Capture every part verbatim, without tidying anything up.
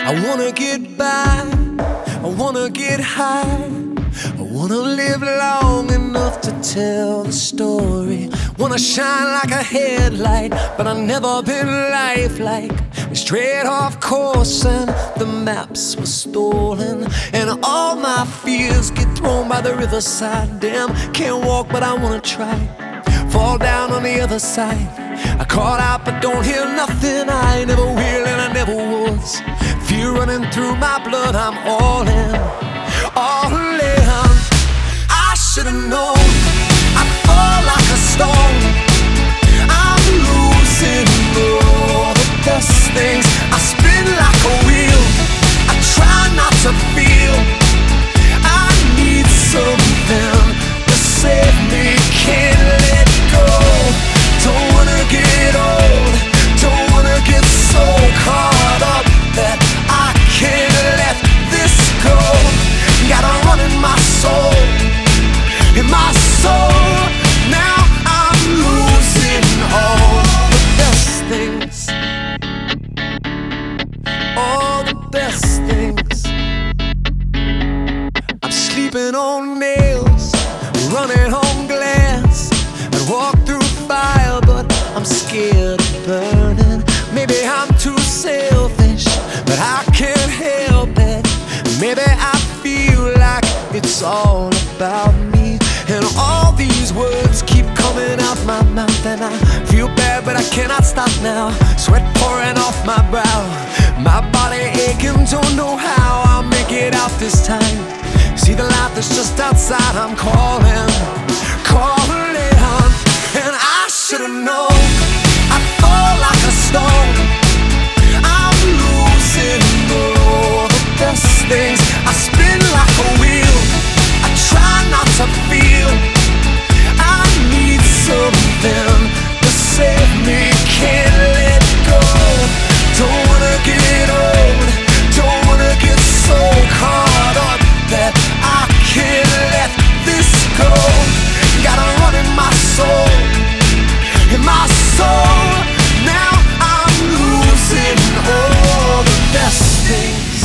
I wanna get by, I wanna get high, I wanna live long enough to tell the story. Wanna shine like a headlight, but I've never been lifelike. Straight off course and the maps were stolen, and all my fears get thrown by the riverside. Damn, can't walk but I wanna try. Fall down on the other side. I called out but don't hear nothing. I never will and I never was. Fear running through my blood, I'm all in, all in. I should've known I'd fall like a stone. I'm losing all the best things. I spin like a wheel, I try not to feel. I need something to save me, can't let go. Don't wanna get old, don't wanna get so caught up that I can't let this go. Got a run in my soul, in my soul. Now I'm losing all the best things, all the best things. I'm sleeping on nails, running on glass, and walk through fire, but I'm scared of burning. Maybe I'm too selfish, but I can't help it. Maybe I feel like it's all about me, and all these words keep coming out my mouth, and I feel bad but I cannot stop now. Sweat pouring off my brow, my body aching, don't know how I'll make it out this time. See the light that's just outside, I'm calling, calling, and I should've known I'd fall like a stone. I'm losing all the best things. I spin like a wheel, I try not to feel. I need something to save me, can't let go. Don't wanna get old, don't wanna get so caught up that I can't let this go. Got a run in my soul, in my soul. Now I'm losing all the best things,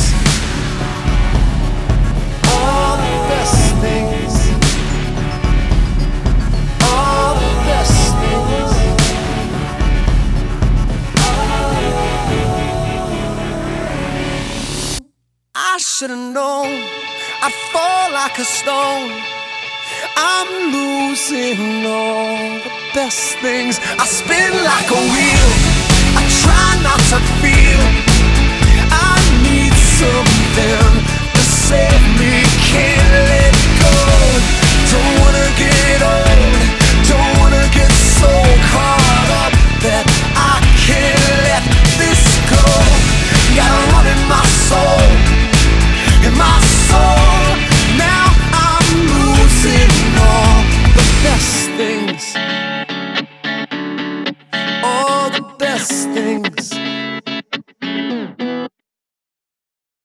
all the best things, all the best things. I should've known I'd fall like a stone. I'm losing all the best things. I spin like a wheel, I try not to feel. I need something